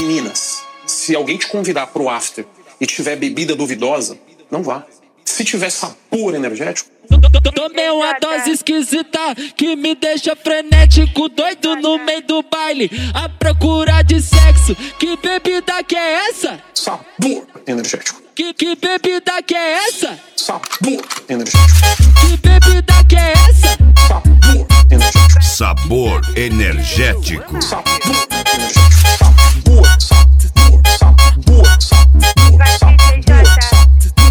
Meninas, se alguém te convidar pro after e tiver bebida duvidosa, não vá. Se tiver sabor energético... Tomei uma dose esquisita que me deixa frenético, doido no meio do baile, à procura de sexo. Que bebida que é essa? Sabor energético. Que bebida que é essa? Sabor energético. Que bebida que é essa? Sabor energético. Sabor energético. Sabor energético. Sabor, sabor, sabor, sabor, sabor.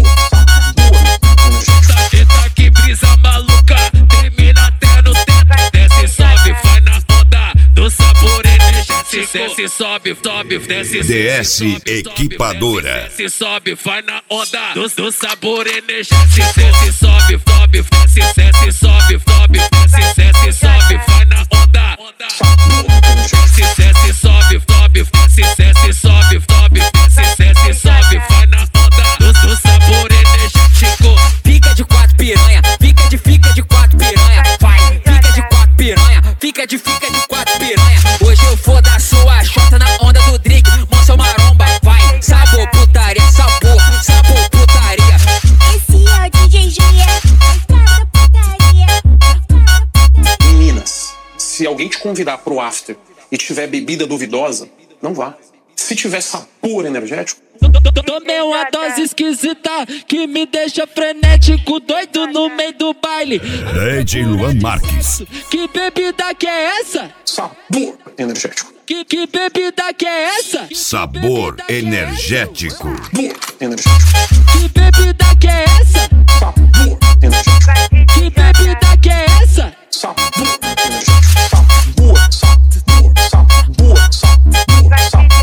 Eita que brisa maluca, termina até no teto. Desce, sobe, vai na onda do sabor energético. Desce, sobe, sobe, desce, DS Equipadora. desce, sobe, vai na onda do sabor energético. Desce, sobe, sobe, desce, desce, sobe, sobe, desce, desce, sobe, vai na onda. Desce, desce, sobe, sobe, desce, desce, sobe, sobe, desce, desce, sobe, vai na onda do sabor energético. Fica de quatro piranha, fica de quatro piranha, vai, fica de quatro piranha, fica de quatro piranha. Hoje eu vou dar sua chota na onda do drink, mostra maromba, vai, sabor putaria, sabor putaria. Esse é o DJ Juliette, escrava putaria. Meninas, se alguém te convidar pro after e tiver bebida duvidosa, não vá. Se tiver sabor energético... Tomei uma dose esquisita que me deixa frenético, doido no meio do baile. DJ Luan Marques. Que bebida que é essa? Sabor energético. Que bebida que é essa? Sabor energético. Sabor energético. Que bebida que é essa? Sabor energético. Que bebida que é essa? Sabor energético. Sabor, sabor, sabor, sabor, sabor,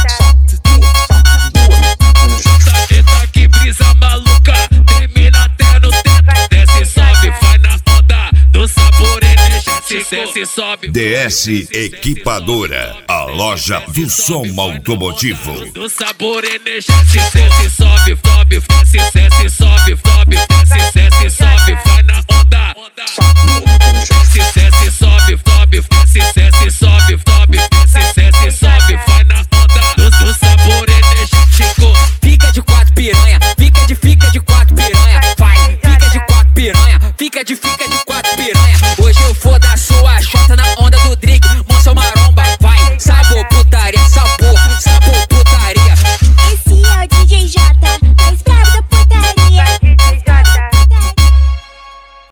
Eita que brisa maluca, termina até no teto. Desce, sobe, vai na onda do sabor energético. Desce, sobe, DS Equipadora, a loja do som automotivo. do sabor energético. Desce, sobe, sobe, desce, desce, sobe, sobe, desce, desce, sobe, vai na onda. Desce, desce, sobe, sobe.